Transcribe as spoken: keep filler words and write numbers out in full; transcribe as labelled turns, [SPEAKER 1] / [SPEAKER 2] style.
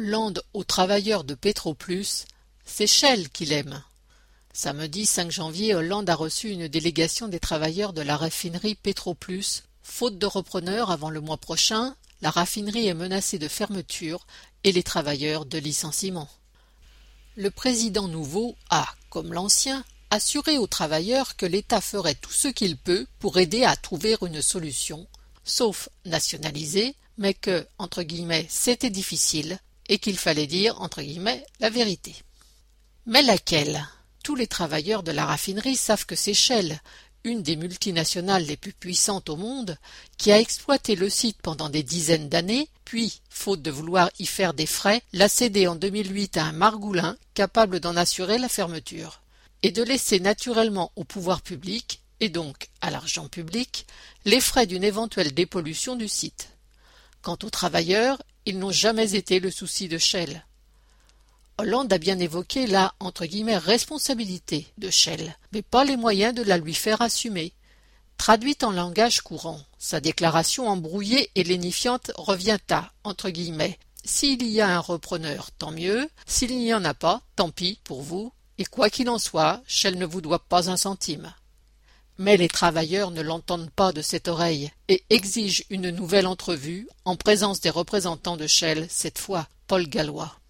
[SPEAKER 1] Hollande aux travailleurs de Petroplus, c'est Shell qu'il aime. Samedi cinq janvier, Hollande a reçu une délégation des travailleurs de la raffinerie Petroplus. Faute de repreneur avant le mois prochain, la raffinerie est menacée de fermeture et les travailleurs de licenciement. Le président nouveau a, comme l'ancien, assuré aux travailleurs que l'État ferait tout ce qu'il peut pour aider à trouver une solution, sauf nationaliser, mais que, entre guillemets, c'était difficile et qu'il fallait dire, entre guillemets, la vérité. Mais laquelle ? Tous les travailleurs de la raffinerie savent que c'est Shell, une des multinationales les plus puissantes au monde, qui a exploité le site pendant des dizaines d'années, puis, faute de vouloir y faire des frais, l'a cédé en deux mille huit à un margoulin capable d'en assurer la fermeture, et de laisser naturellement au pouvoir public, et donc à l'argent public, les frais d'une éventuelle dépollution du site. Quant aux travailleurs, ils n'ont jamais été le souci de Shell. Hollande a bien évoqué la entre guillemets responsabilité de Shell, mais pas les moyens de la lui faire assumer. Traduite en langage courant, sa déclaration embrouillée et lénifiante revient à entre guillemets s'il y a un repreneur, tant mieux, s'il n'y en a pas, tant pis pour vous, et quoi qu'il en soit, Shell ne vous doit pas un centime. Mais les travailleurs ne l'entendent pas de cette oreille et exigent une nouvelle entrevue en présence des représentants de Shell, cette fois Paul Gallois.